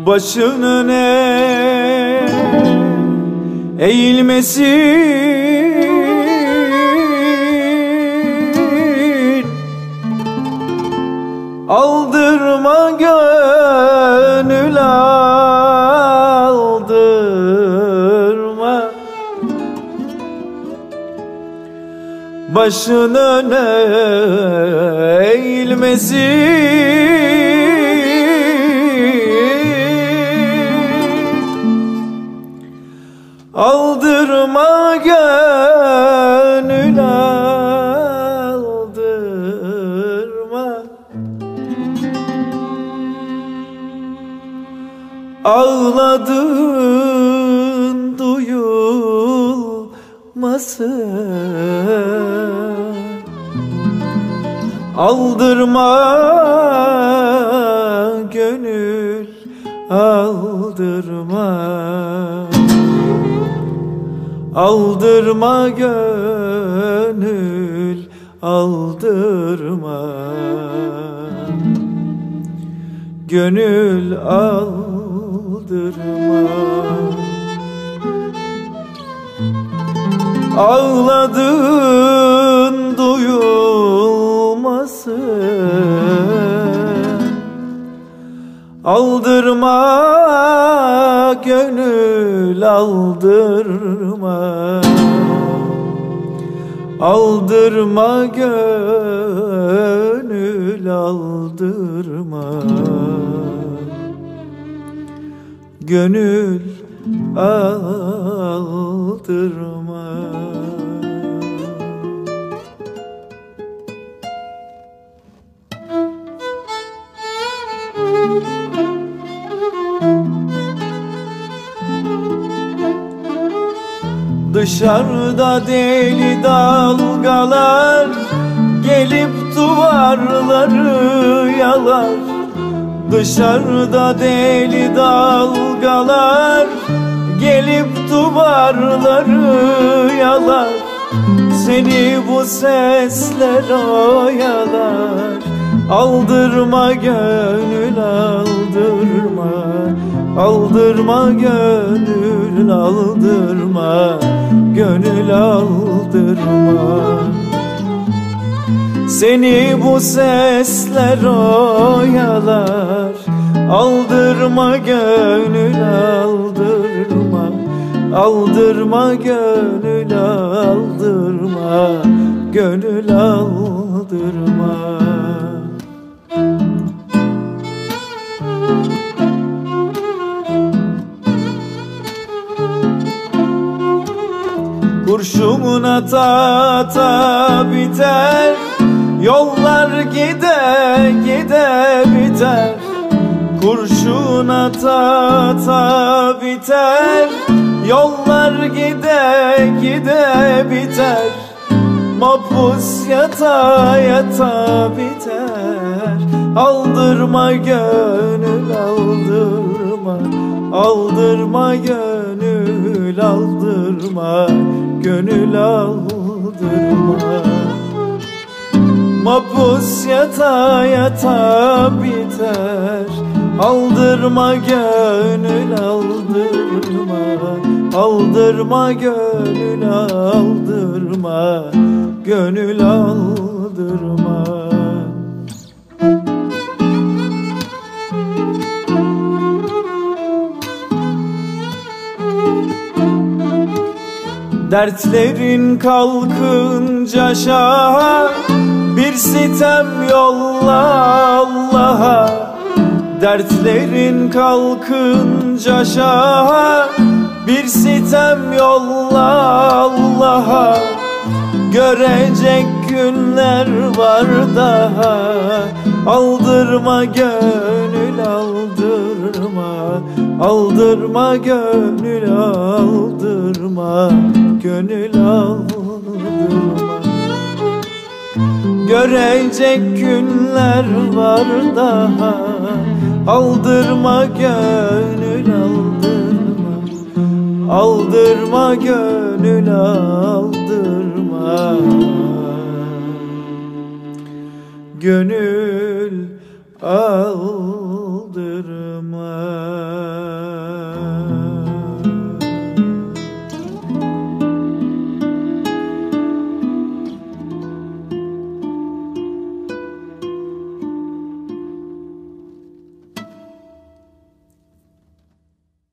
başın öne eğilmesin. Aldırma gönül aldırma, başın öne eğilmesin. Aldırma gönül aldırma, ağladın duyulmasın. Aldırma gönül aldırma, aldırma gönül aldırma, gönül aldırma. Ağladın duyulmasın. Aldırma gönül aldırma, aldırma gönül aldırma, gönül aldırma. Dışarıda deli dalgalar gelip duvarları yalar. Dışarıda deli dalgalar gelip duvarları yalar. Seni bu sesler oyalar. Aldırma gönül aldırma, aldırma gönül aldırma, gönül aldırma. Seni bu sesler oyalar. Aldırma gönül aldırma, aldırma gönül aldırma, gönül aldırma. Kurşun ata ata biter, yollar gide gide biter. Kurşun ata ata biter, yollar gide gide biter. Mapus yata yata biter. Aldırma gönül aldırma, aldırma gönül aldırma, gönül aldırma. Mapus yata yata biter. Aldırma gönül aldırma, aldırma gönül aldırma, gönül aldırma. Dertlerin kalkınca şaha, bir sitem yolla Allah'a. Dertlerin kalkınca şaha, bir sitem yolla Allah'a. Görecek günler var daha. Aldırma gönül aldırma, aldırma gönül aldırma, gönül aldırma. Görecek günler var daha. Aldırma gönül aldırma, aldırma gönül aldırma, gönül aldırma.